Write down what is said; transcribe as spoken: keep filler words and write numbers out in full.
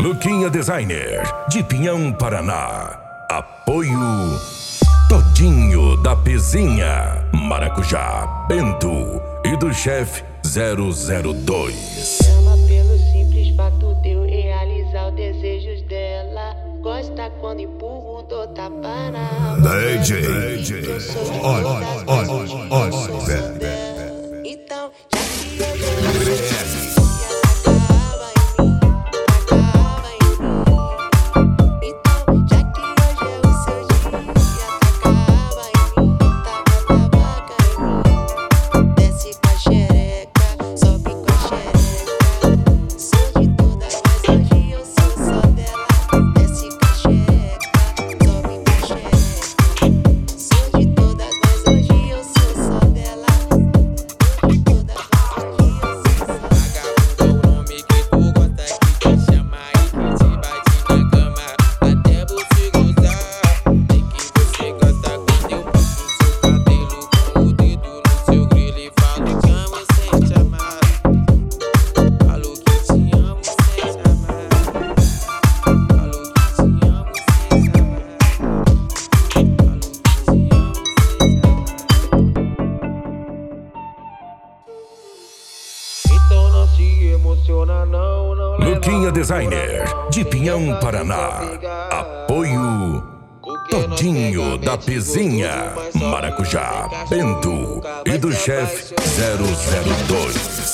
Luquinha Designer, de Pinhão, Paraná. Apoio Todinho da Pezinha, Maracujá, Bento e do chefe zero zero dois. Chama pelo simples fato de eu realizar os desejos dela. Gosta quando empurro, dou tapa na D J, olha, olha, olha, olha, então, já que eu Luquinha Designer, de Pinhão, Paraná. Apoio Todinho da Pezinha, Maracujá, Bento e do chefe zero zero dois.